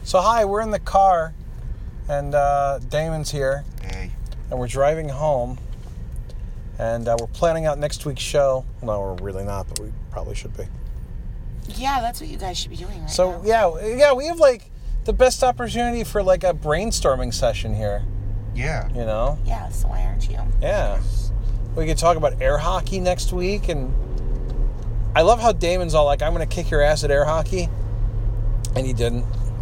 So hi, we're in the car, and Damon's here. Hey. And we're driving home, and we're planning out next week's show. No, we're really not, but we probably should be. Yeah, that's what you guys should be doing right now. So yeah, we have like the best opportunity for like a brainstorming session here. Yeah. You know? Yeah, so why aren't you? Yeah. We could talk about air hockey next week, and I love how Damon's all like, I'm going to kick your ass at air hockey, and he didn't.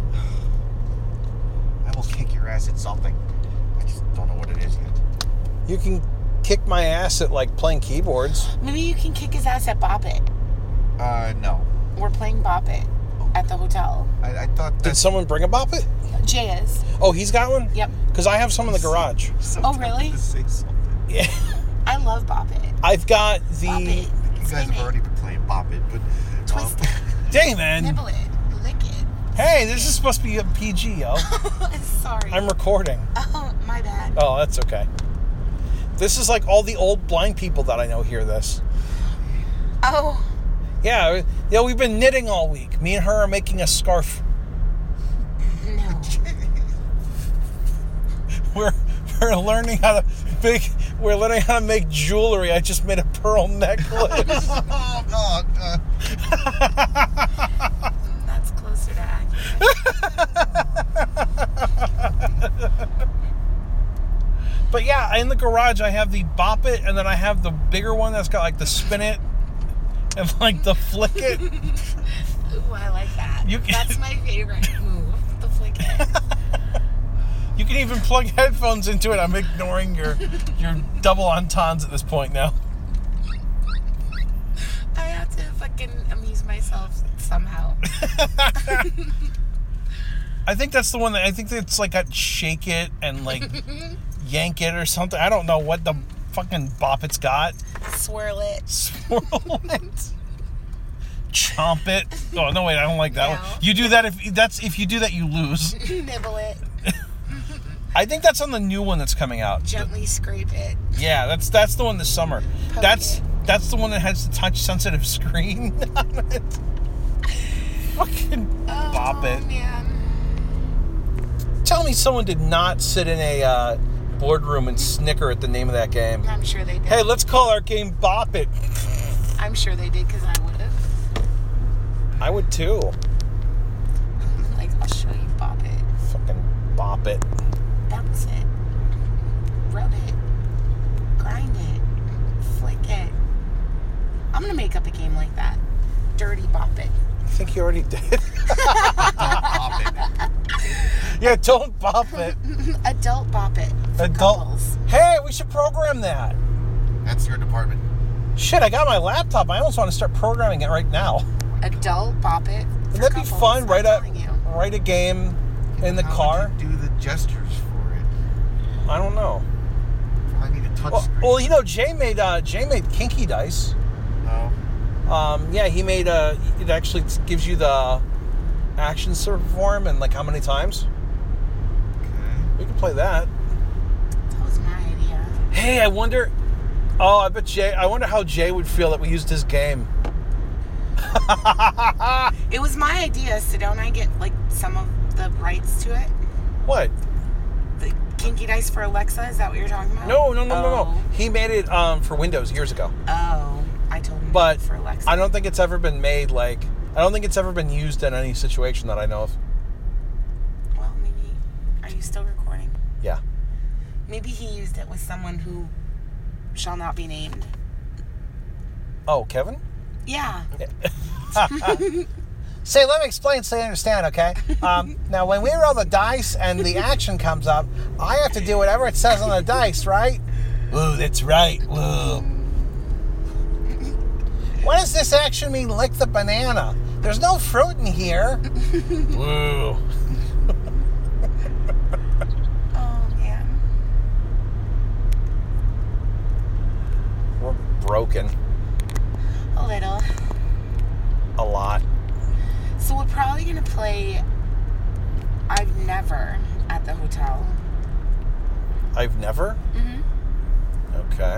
I will kick your ass at something. I just don't know what it is yet. You can kick my ass at like playing keyboards. Maybe you can kick his ass at Bop It. No. We're playing Bop It at the hotel. I thought that... Did someone bring a Bop It? Jay is. Oh, he's got one? Yep. Because I have some in the garage. Oh, really? To say something. Yeah. I love Bop It. I've got Bop the... It. You guys have already been playing Bop It, but... Twist it. Damon! Nibble it. Lick it. Hey, this is supposed to be a PG, yo. Sorry. I'm recording. Oh, my bad. Oh, that's okay. This is like all the old blind people that I know hear this. Oh. Yeah, we've been knitting all week. Me and her are making a scarf. No. We're learning how to make jewelry. I just made a pearl necklace. Oh, God. That's closer to accurate. But yeah, in the garage I have the Bop It, and then I have the bigger one that's got like the spin it and like the flick it. Ooh, I like that. You can- That's my favorite move. The flick it. You can even plug headphones into it. I'm ignoring your double entendres at this point now. I have to fucking amuse myself somehow. I think that's the one that I think it's like got shake it and like yank it or something. I don't know what the fucking Bop It's got. Swirl it. Swirl it. Chomp it. Oh no, wait, I don't like that No. one. You do that if you do that, you lose. Nibble it. I think that's on the new one that's coming out. Gently scrape it. Yeah, that's the one this summer. Poke That's it. the one that has the touch sensitive screen on it. Fucking Bop Oh, It. man. Tell me someone did not sit in a boardroom and snicker at the name of that game. I'm sure they did. Hey, let's call our game Bop It. I'm sure they did because I would have. I would too. Like, I'll show you Bop It. Fucking Bop It. Bounce it. Rub it. Grind it. Flick it. I'm going to make up a game like that. Dirty Bop It. I think you already did. Bop It. Yeah, don't Bop It. Adult Bop It. For couples. Hey, we should program that. That's your department. Shit, I got my laptop. I almost want to start programming it right now. Adult Bop It. Wouldn't that be couples, fun? I'm Write telling you. a game in the How car. would you do the gestures for it? I don't know. I need a touch screen. Well, you know, Jay made Kinky Dice. No. Yeah, he made it actually gives you the actions to perform and like how many times. Okay. We could play that. That was my idea. Hey, I wonder how Jay would feel that we used his game. It was my idea, so don't I get like some of the rights to it? What? The Kinky Dice for Alexa, is that what you're talking about? No. He made it for Windows years ago. Oh, I told him But for Alexa. I don't think it's ever been made I don't think it's ever been used in any situation that I know of. Well, maybe. Are you still recording? Yeah. Maybe he used it with someone who shall not be named. Oh, Kevin? Yeah. Say, let me explain so you understand, okay? Now, when we roll the dice and the action comes up, I have to do whatever it says on the dice, right? Whoa, that's right. Whoa. What does this action mean, lick the banana? There's no fruit in here. Whoa. Oh, man. We're broken. A little. A lot. So we're probably going to play I've Never at the hotel. I've never? Mm-hmm. Okay.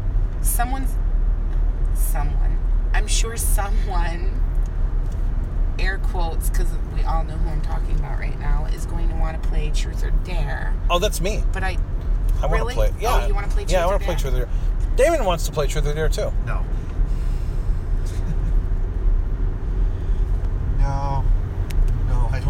Someone. I'm sure someone air quotes, because we all know who I'm talking about right now, is going to want to play Truth or Dare. Oh, that's me. But I want really? to play. Yeah. Oh, you want to play Truth or Dare? I want to play Truth or Dare. Damon wants to play Truth or Dare too. No.